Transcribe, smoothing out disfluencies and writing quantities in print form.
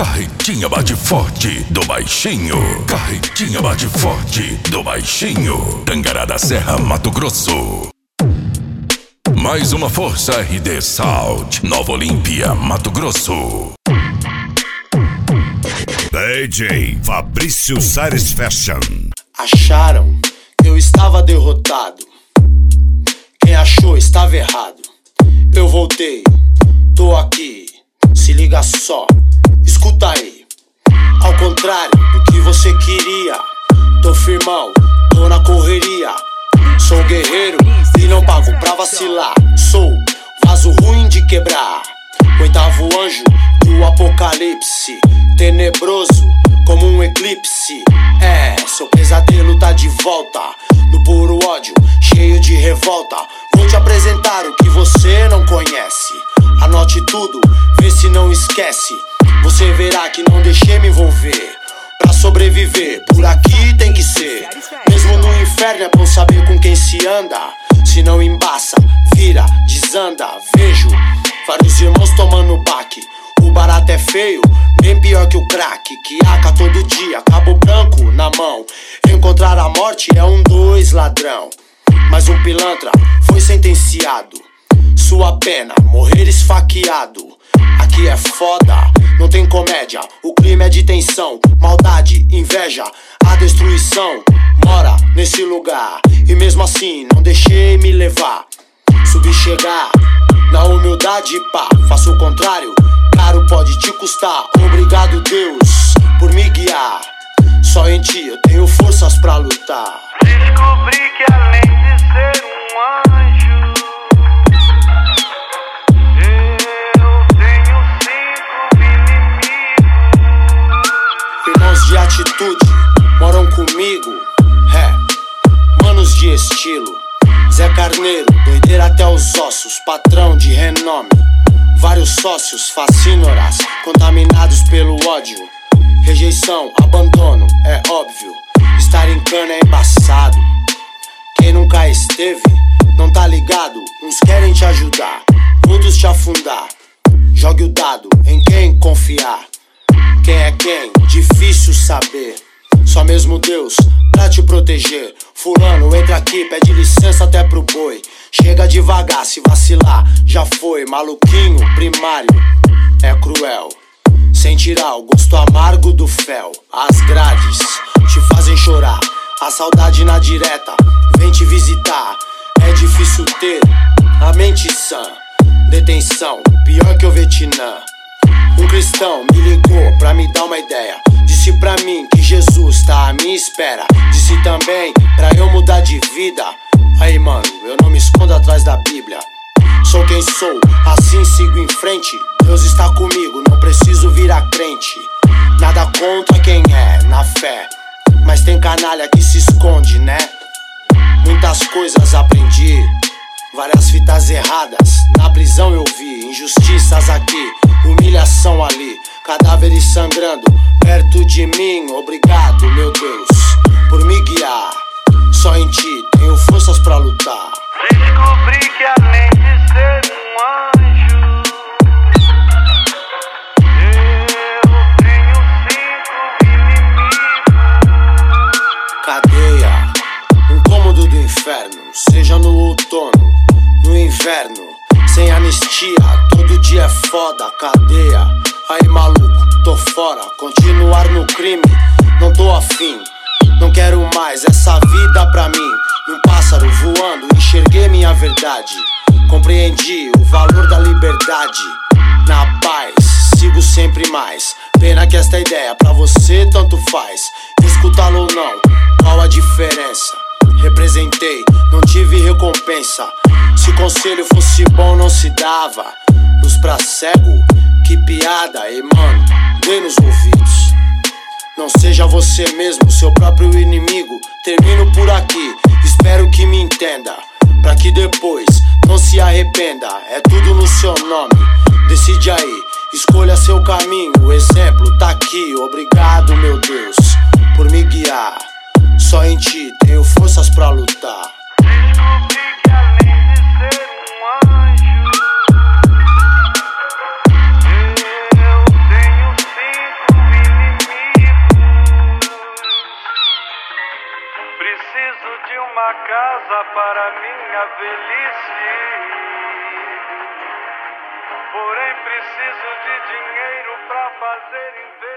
Carretinha bate forte do baixinho. Carretinha bate forte do baixinho. Tangará da Serra, Mato Grosso. Mais uma força RD Sound, Nova Olímpia, Mato Grosso. DJ Fabrício Satisfaction. Acharam que eu estava derrotado. Quem achou estava errado. Eu voltei, tô aqui, se liga só, escuta aí. Ao contrário do que você queria, tô firmão, tô na correria. Sou guerreiro e não pago pra vacilar. Sou vaso ruim de quebrar, oitavo anjo do apocalipse, tenebroso como um eclipse. É, seu pesadelo tá de volta, no puro ódio, cheio de revolta. Vou te apresentar o que você não conhece. Anote tudo, vê se não esquece. Você verá que não deixei me envolver. Pra sobreviver, por aqui tem que ser. Mesmo no inferno é bom saber com quem se anda. Se não embaça, vira, desanda. Vejo vários irmãos tomando baque. O barato é feio, bem pior que o crack. Que aca todo dia, cabo branco na mão. Encontrar a morte é 2 ladrão. Mas um pilantra foi sentenciado. Sua pena, morrer esfaqueado. Aqui é foda, não tem comédia. O crime é de tensão, maldade, inveja. A destruição mora nesse lugar. E mesmo assim não deixei me levar. Subi chegar na humildade, pá. Faço o contrário, caro pode te custar. Obrigado Deus por me guiar. Só em ti eu tenho forças pra lutar. Descobri que além de ser um anjo, eu tenho 5 inimigos. Irmãos de atitude moram comigo, manos de estilo. Zé Carneiro, doideira até os ossos, patrão de renome. Vários sócios, facínoras, contaminados pelo ódio. Rejeição, abandono, é óbvio. Estar em cana é embaçado. Quem nunca esteve, não tá ligado. Uns querem te ajudar, outros te afundar. Jogue o dado em quem confiar. Quem é quem? Difícil saber. Só mesmo Deus pra te proteger. Fulano, entra aqui, pede licença até pro boi. Chega devagar, se vacilar, já foi. Maluquinho primário, é cruel. Sem tirar o gosto amargo do fel. As grades te fazem chorar. A saudade na direta vem te visitar. É difícil ter a mente sã. Detenção, pior que o Vietnã. Um cristão me ligou pra me dar uma ideia. Disse pra mim que Jesus tá à minha espera. Disse também pra eu mudar de vida. Aí mano, eu não me escondo atrás da Bíblia. Sou quem sou, assim sigo em frente. Deus está comigo, não preciso virar crente. Nada contra quem é, na fé. Mas tem canalha que se esconde, né? Muitas coisas aprendi, várias fitas erradas. Na prisão eu vi injustiças aqui, humilhação ali, cadáveres sangrando perto de mim. Obrigado, meu Deus, por me guiar. Só em ti tenho forças pra lutar. Descobri que além de ser um anjo, eu tenho 5 inimigos. Cadeia, um cômodo do inferno. Seja no outono, no inverno. Sem anistia, todo dia é foda. Cadeia, aí maluco, tô fora. Continuar no crime, não tô afim. Não quero mais essa vida pra mim. Num pássaro voando, enxerguei minha verdade. Compreendi o valor da liberdade. Na paz, sigo sempre mais. Pena que esta ideia pra você tanto faz. Escutá-lo ou não, qual a diferença? Representei, não tive recompensa. Se conselho fosse bom não se dava. Luz pra cego, que piada. E mano, dê nos ouvidos. Não seja você mesmo, seu próprio inimigo. Termino por aqui, espero que me entenda. Pra que depois não se arrependa. É tudo no seu nome, decide aí. Escolha seu caminho, o exemplo tá aqui. Obrigado, meu Deus, por me guiar. Só em ti tenho forças pra lutar. Descobri que além de ser um anjo, eu tenho 5 preciso de uma casa para minha velhice. Porém preciso de dinheiro pra fazer investimento.